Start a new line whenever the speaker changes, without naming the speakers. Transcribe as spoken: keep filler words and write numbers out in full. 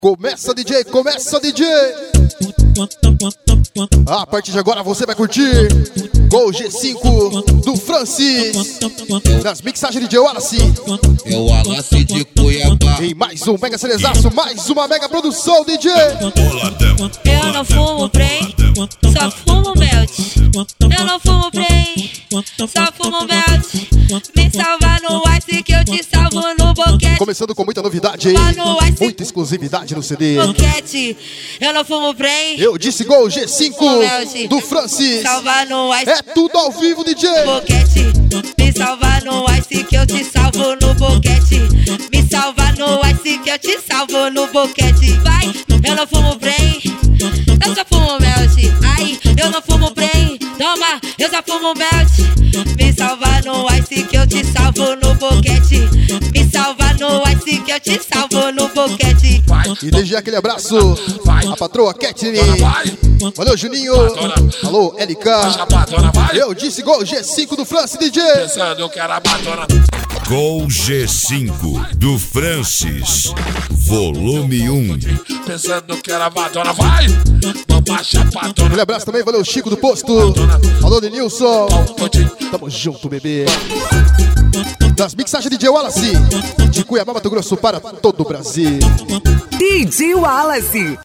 Começa, D J, começa, D J. A partir de agora você vai curtir Gol G cinco do Francis, nas mixagens de D J Wallace.
É o Wallace de Cuiabá.
Em mais um mega celezaço, mais uma mega produção, D J.
Eu não fumo Prem, só fumo melt. Eu não fumo Prem, só fumo melt. Me salva no ice que eu te salvo no boquete.
Começando com muita novidade, hein? Muita exclusividade no C D.
Boquete, eu não fumo Prem.
Eu disse Gol G cinco do Francis.
Salva no ice.
É tudo ao vivo, D J.
Boquete, me salva no ice que eu te salvo no boquete. Me salva no ice que eu te salvo no boquete. Vai, eu não fumo Prem, eu só fumo melt. Ai, eu não fumo Prem, toma, eu só fumo melt. Me salva no ice que eu te salvo no boquete. Me salva no ice que eu te salvo no boquete.
E desde aquele abraço, a patroa Ketine. Valeu, Juninho. Alô, L K. Eu disse Gol G cinco do Francis, D J.
Pensando que era batona.
Gol G cinco do Francis, volume um.
Pensando que era batona. Vai! Mamá chapadona.
Aquele abraço também, valeu, Chico do Posto. Alô, Denilson. Tamo junto, bebê. Das mixagens de D J Wallace, de Cuiabá, Mato Grosso para todo o Brasil.
D J Wallace.